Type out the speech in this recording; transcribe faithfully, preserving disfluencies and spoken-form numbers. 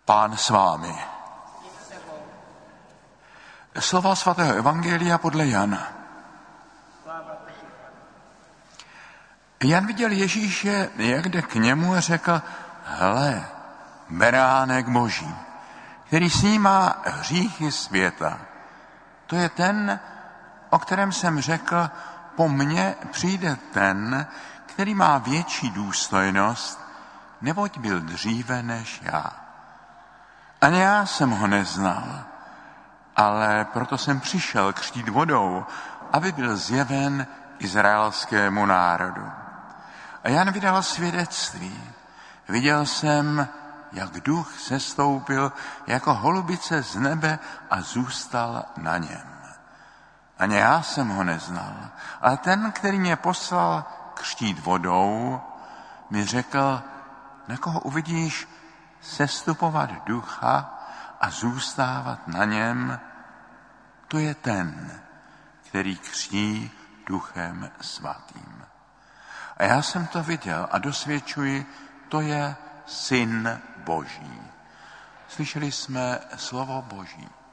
Pán s vámi. Slova svatého evangelia podle Jana. Jan viděl Ježíše, jak jde k němu a řekl, hle, beránek Boží, který snímá hříchy světa. To je ten, o kterém jsem řekl, po mně přijde ten, který má větší důstojnost, neboť byl dříve než já. Ani já jsem ho neznal, ale proto jsem přišel křtít vodou, aby byl zjeven izraelskému národu. A Jan vydal svědectví. Viděl jsem, jak duch sestoupil jako holubice z nebe a zůstal na něm. Ani já jsem ho neznal, ale ten, který mě poslal křtít vodou, mi řekl, na koho uvidíš sestupovat ducha a zůstávat na něm, to je ten, který křtí duchem svatým. A já jsem to viděl a dosvědčuji, to je Syn Boží. Slyšeli jsme slovo Boží.